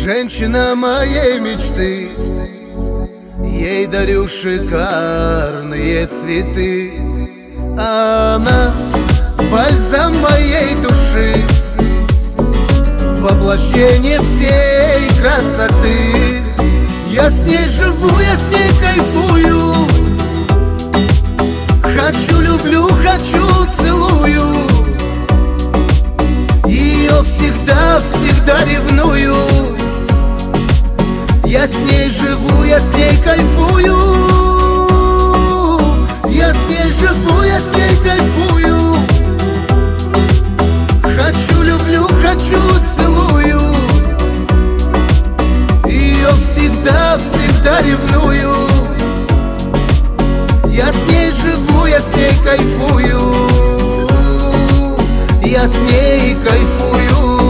Женщина моей мечты, ей дарю шикарные цветы. Она бальзам моей души, воплощение всей красоты. Я с ней живу, я с ней кайфую, хочу, люблю, хочу, целую. Ее всегда, всегда ревную. Я с ней живу, я с ней кайфую. Я с ней живу, я с ней кайфую. Хочу, люблю, хочу, целую. Ее всегда, всегда ревную. Я с ней живу, я с ней кайфую. Я с ней кайфую.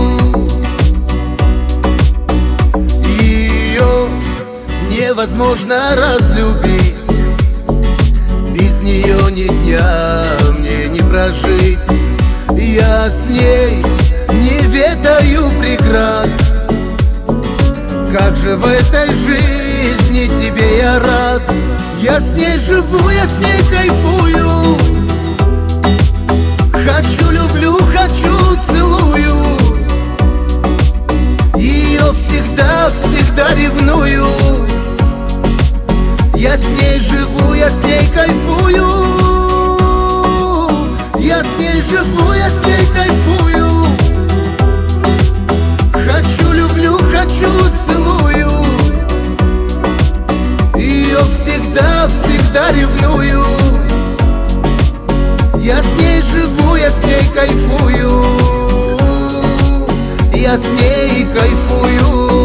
Ее невозможно разлюбить, без нее ни дня мне не прожить. Я с ней не ведаю преград. Как же в этой жизни тебе я рад. Я с ней живу, я с ней кайфую. Хочу, люблю, хочу, целую. Ее всегда, всегда ревную. Я с ней живу, я с ней кайфую. Я с ней живу, я с ней кайфую. Хочу, люблю, хочу, целую. Ее всегда, всегда ревную. Я с ней живу, я с ней кайфую. Я с ней кайфую.